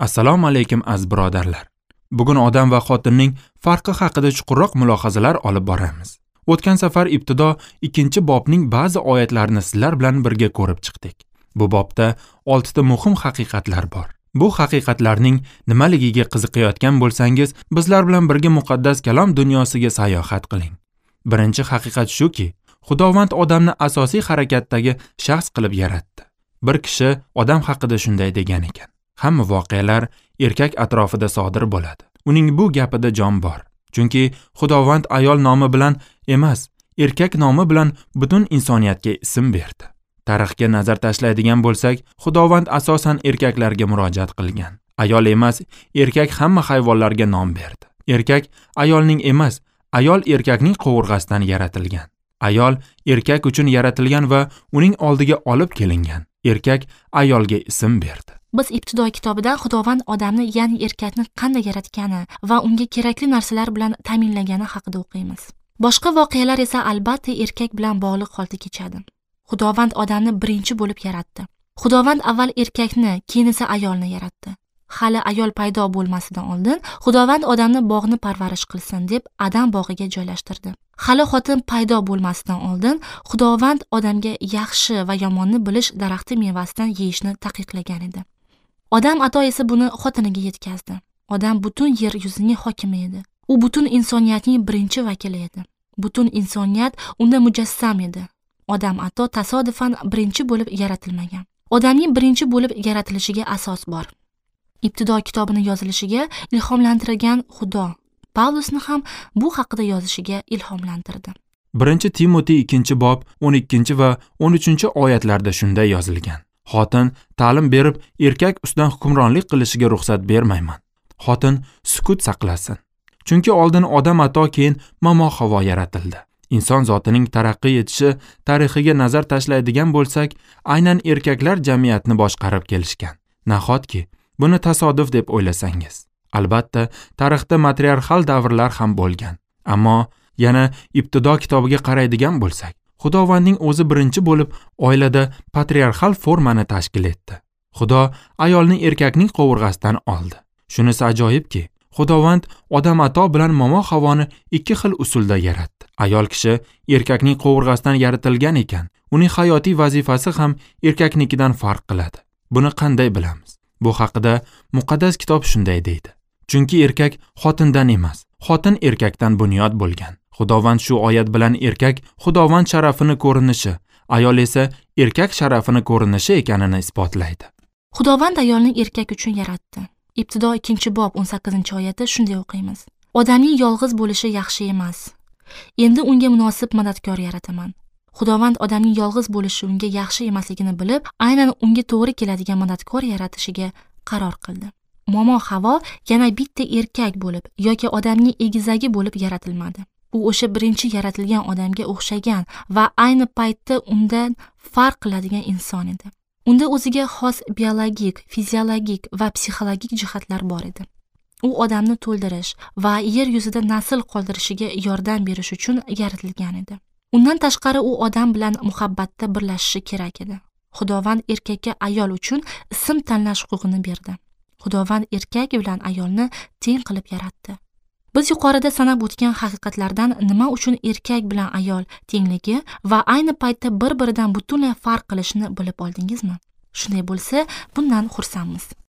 Assalomu alaykum aziz birodarlar. Bugun odam va xotinning farqi haqida chuqurroq mulohazalar olib boramiz. O'tgan safar ibtido 2-bobning ba'zi oyatlarini sizlar bilan birga ko'rib chiqdik. Bu bobda 6 ta muhim haqiqatlar bor. Bu haqiqatlarning nimaligiga qiziqayotgan bo'lsangiz, bizlar bilan birga muqaddas kalom dunyosiga sayohat qiling. Birinchi haqiqat shuki, Xudovand odamni asosiy harakatdagi shaxs qilib yaratdi. Bir kishi odam haqida shunday degan ekan: hamma voqealar erkak atrofida sodir bo'ladi. Uning bu gapida jon bor. Chunki Xudovand ayol nomi bilan emas, erkak nomi bilan butun insoniyatga ism berdi. Tarixga nazar tashlaydigan bo'lsak, Xudovand asosan erkaklarga murojaat qilgan. Ayol emas, erkak hamma hayvonlarga nom berdi. Erkak ayolning emas, ayol erkakning qovurg'asidan yaratilgan. Ayol erkak uchun yaratilgan va uning oldiga olib kelingan. Erkak ayolga ism berdi. Biz ibtido kitobidan Xudovand odamni, ya'ni erkakni qanday yaratgani va unga kerakli narsalar bilan ta'minlagani haqida o'qiymiz. Boshqa voqealar esa albatta erkak bilan bog'liq holda kechadi. Xudovand odamni birinchi bo'lib yaratdi. Xudovand avval erkakni, keyin esa ayolni yaratdi. Hali ayol paydo bo'lmasidan oldin Xudovand odamni bog'ni parvarish qilsin deb Adam bog'iga joylashtirdi. Hali xotin paydo bo'lmasidan oldin Xudovand odamga yaxshi va yomonni bilish daraxti mevasidan yeyishni taqiqlagan edi. Odam ato esa buni xotiniga yetkazdi. Odam butun yer yuzining hokimi edi. U butun insoniyatning birinchi vakili edi. Butun insoniyat unda mujassam edi. Odam ato tasodifan birinchi bo'lib yaratilmagan. Odamning birinchi bo'lib yaratilishiga asos bor. Ibtido kitobini yozilishiga ilhomlantirgan Xudo Pavlusni ham bu haqida yozishiga ilhomlantirdi. 1-Timotiy 2-bob 12 va 13 oyatlarda shunday yozilgan: xotin ta'lim berib erkak ustidan hukmronlik qilishiga ruxsat bermayman. Xotin sukut saqlasin. Chunki oldin odam ato, keyin momo Havo yaratildi. Inson zotining taraqqiy etishi tarixiga nazar tashlaydigan bo'lsak, aynan erkaklar jamiyatni boshqarib kelishgan. Nahotki buni tasodif deb o'ylasangiz. Albatta, tarixda matriarxal davrlar ham bo'lgan. Ammo yana ibtido kitobiga qaraydigan bo'lsak, Xudovandning o'zi birinchi bo'lib oilada patriarxal formani tashkil etdi. Xudo ayolni erkakning qovurg'asidan oldi. Shunisi ajoyibki, Xudovand odam ato bilan momo Havoni 2 xil usulda yaratdi. Ayol kishi erkakning qovurg'asidan yaratilgan ekan, uning hayotiy vazifasi ham erkaknikidan farq qiladi. Buni qanday bilamiz? Bu haqida muqaddas kitob shunday deydi: chunki erkak xotindan emas, xotin erkakdan bunyod bo'lgan. Xudovand shu oyat bilan erkak Xudovand sharafini ko'rinishi, ayol esa erkak sharafini ko'rinishi ekanini isbotlaydi. Xudovand ayolni erkak uchun yaratdi. Ibtido 2-bob 18-oyatda shunday o'qiymiz: odamning yolg'iz bo'lishi yaxshi emas. Endi unga munosib madadkor yarataman. Xudovand odamning yolg'iz bo'lishi unga yaxshi emasligini bilib, aynan unga to'g'ri keladigan madadkor yaratishiga qaror qildi. Momo Havo yana bitta erkak bo'lib yoki odamning egizagi bo'lib yaratilmadi. U o'sha birinchi yaratilgan odamga o'xshagan va ayni paytda undan farq qiladigan inson edi. Unda o'ziga xos biologik, fiziologik va psixologik jihatlar bor edi. U odamni to'ldirish va yer yuzida nasl qoldirishiga yordam berish uchun yaratilgan edi. Undan tashqari u odam bilan muhabbatda birlashishi kerak edi. Xudovand erkakka ayol uchun ism tanlash huquqini berdi. Xudovand erkak bilan ayolni teng qilib yaratdi. Biz yuqorida sanab o'tgan haqiqatlardan nima uchun erkak bilan ayol tengligi va ayni paytda bir-biridan butunlay farq qilishini bilib oldingizmi? Shunday bo'lsa, bundan xursandmiz.